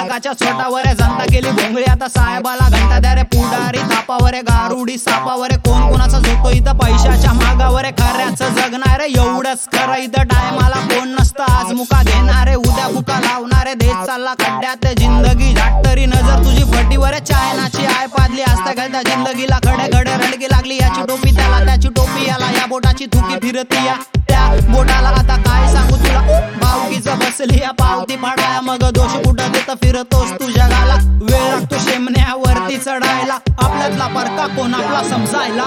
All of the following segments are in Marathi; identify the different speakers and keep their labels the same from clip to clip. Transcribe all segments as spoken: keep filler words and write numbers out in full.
Speaker 1: मालकाच्या छोटावर जनता केली भोंगळी आता साहेबाला घंटा द्या रे पुढारी थापावर गारुडी सापावर कोण कोणाचा झोपतो इथं पैशाच्या मागावर खऱ्याचं जगणार एवढंच खरं इथं टायमाला कोण नसतं आज मुका घेणारे उद्या बुका लावणारे देश चालला खड्ड्यात जिंदगी झाटतरी नजर तुझी फटीवर चायनाची आय पादली असता घालता जिंदगीला खडे खडे रडकी लागली याची टोपी त्याला त्याची टोपी याला या बोटाची थुकी फिरती या त्या बोटाला आता काय सांगू तुला भावकीचं बसली या पावती फाडाया मग दोष कुठं देत फिरतोस तू जगाला वेळ लागतो शेमण्यावरती चढायला आपल्यातला परका कोण आपला समजायला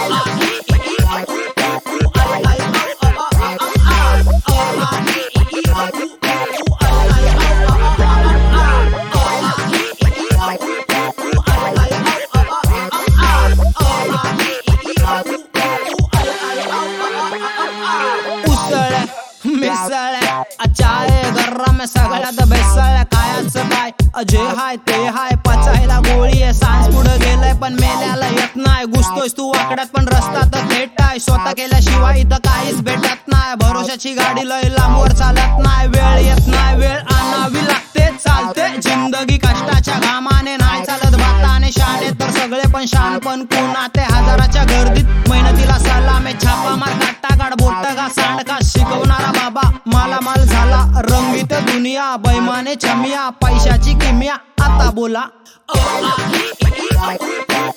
Speaker 1: मिसळ्या चाय गर्रा में सगळ्यात बेसळ्या कायाचं काय जे हाय ते हाय पचायला गोळी आहे सांज पुढं गेलंय पण मेल्याला येत नाही घुसतोयस तू आकड्यात पण रस्ता तर थेट आहे स्वतः केल्याशिवाय इथं काहीच भेटत नाही भरोशाची गाडी लय लांबवर चालत नाही वेळ येत नाही वेळ आणावी लागते चालते जिंदगी कष्टाच्या घामाने नाही चालत भाताने शाळेत तर सगळे पण शान पण कुणाते हजाराच्या गर्दीत मेहनतीला सलामे छापा मार काटा काढ बोट का सांड का शिकवणारा बाबा माला माल झाला रंगीत दुनिया बैमाने छमिया पैशाची किमिया आता बोला